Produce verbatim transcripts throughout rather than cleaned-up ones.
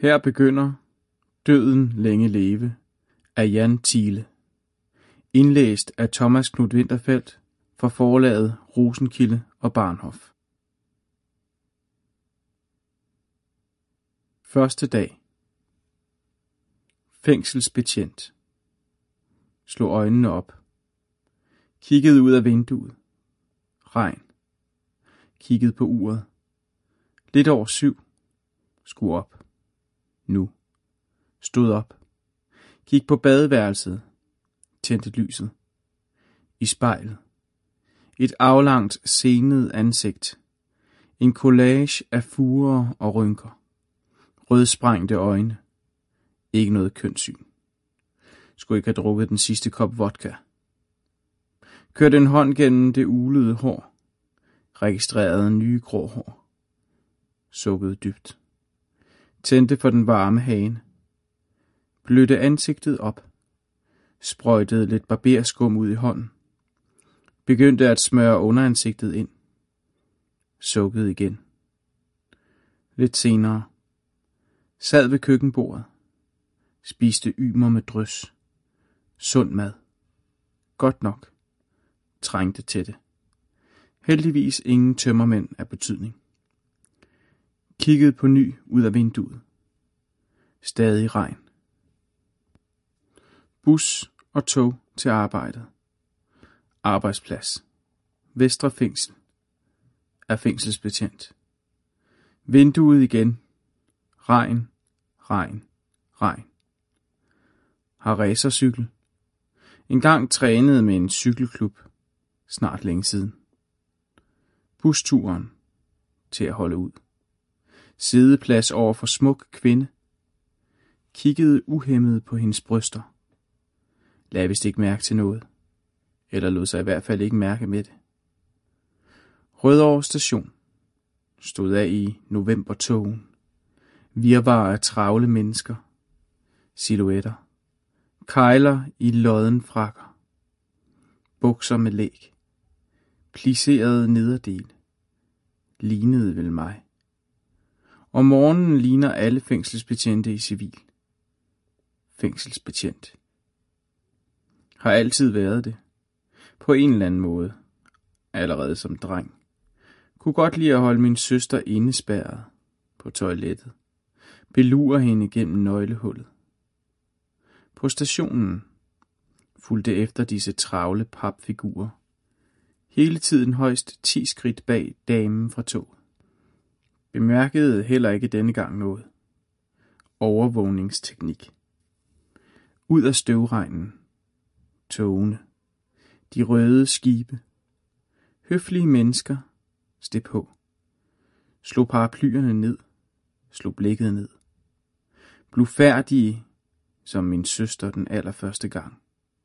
Her begynder Døden længe leve af Jan Thiele. Indlæst af Thomas Knuth-Winterfeldt fra forlaget Rosenkilde og Barnhof. Første dag. Fængselsbetjent. Slog øjnene op. Kiggede ud af vinduet. Regn. Kiggede på uret. Lidt over syv. Skulle op. Nu. Stod op. Gik på badeværelset. Tændte lyset. I spejlet. Et aflangt, senet ansigt. En collage af furer og rynker. Rødsprængte øjne. Ikke noget kønssyn. Skulle ikke have drukket den sidste kop vodka. Kørte en hånd gennem det ulede hår. Registrerede nye grå hår. Sukkede dybt. Tændte for den varme hane. Blødte ansigtet op. Sprøjtede lidt barberskum ud i hånden. Begyndte at smøre underansigtet ind. Sukkede igen. Lidt senere. Sad ved køkkenbordet. Spiste ymer med drys. Sund mad. Godt nok. Trængte til det. Heldigvis ingen tømmermænd af betydning. Kiggede på ny ud af vinduet. Stadig regn. Bus og tog til arbejdet. Arbejdsplads. Vestre Fængsel. Er fængselsbetjent. Vinduet igen. Regn, regn, regn. Har racercykel. Engang trænede med en cykelklub. Snart længe siden. Busturen. Til at holde ud. Siddeplads over for smuk kvinde. Kiggede uhæmmet på hendes bryster. Lad vist ikke mærke til noget. Eller lod sig i hvert fald ikke mærke med det. Rødovre Station. Stod af i novembertogen. Virvar af travle mennesker. Silhuetter. Kejler i lodden frakker. Bukser med læg. Plisserede nederdel. Lignede vel mig. Om morgenen ligner alle fængselsbetjente i civil. Fængselsbetjent. Har altid været det. På en eller anden måde. Allerede som dreng. Kunne godt lide at holde min søster indespærret. På toilettet. Belure hende gennem nøglehullet. På stationen. Fulgte efter disse travle papfigurer. Hele tiden højst ti skridt bag damen fra toget. Bemærkede heller ikke denne gang noget. Overvågningsteknik. Ud af støvregnen. Togene. De røde skibe. Høflige mennesker. Steg på. Slog paraplyerne ned. Slog blikket ned. Blufærdige, som min søster den allerførste gang.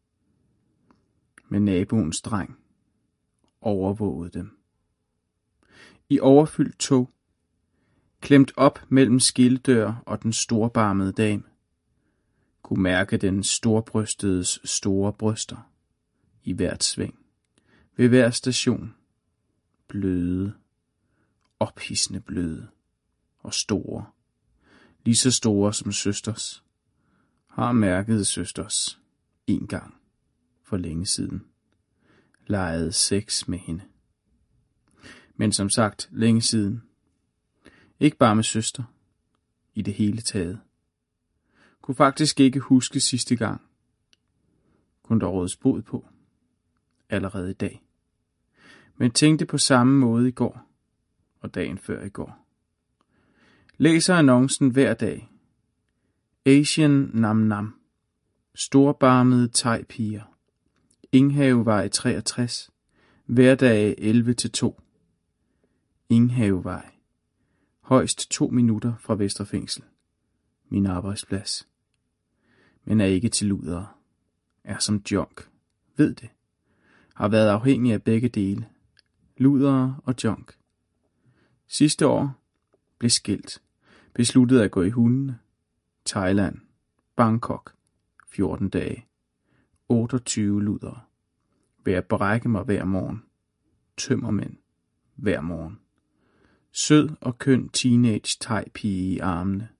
Med naboens dreng. Overvågede dem. I overfyldt tog. Klemt op mellem skildør og den storbarmede dame. Kunne mærke den storbrystedes store bryster. I hvert sving. Ved hver station. Bløde. Ophidsende bløde. Og store. Lige så store som søsters. Har mærket søsters. En gang. For længe siden. Legede sex med hende. Men som sagt, længe siden. Ikke bare med søster. I det hele taget. Kunne faktisk ikke huske sidste gang. Kunne der rådes bod på. Allerede i dag. Men tænkte på samme måde i går. Og dagen før i går. Læser annoncen hver dag. Asian Nam Nam. Storbarmede thai-piger. Inghavevej treogtres. Hverdag elleve til to. Inghavevej. Højst to minutter fra Vestre Fængsel. Min arbejdsplads. Men er ikke til ludere. Er som junk. Ved det. Har været afhængig af begge dele. Ludere og junk. Sidste år blev skilt. Besluttede at gå i hundene. Thailand. Bangkok. fjorten dage. otteogtyve ludere. Ved at brække mig hver morgen. Tømmermænd. Hver morgen. Sød og køn teenage thai-pige i armene.